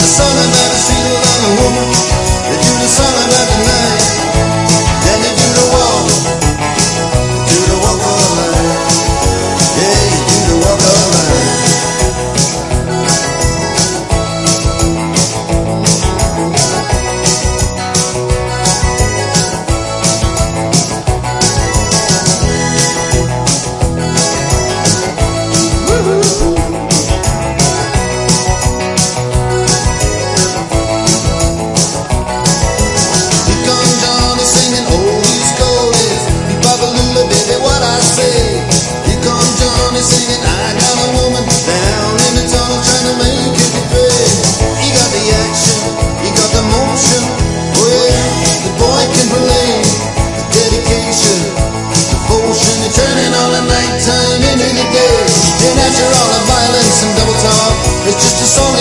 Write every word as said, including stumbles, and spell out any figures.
song about a sweet little woman. They do the song about the night. Then they do the walk. They do the walk of life. Yeah, you do the walk of life. Singing, I got a woman down in the tunnel trying to make it pay. He got the action, he got the motion. Oh yeah, the boy can play. The dedication, devotion, and turning all the nighttime into the day. And after all the violence and double talk, it's just a song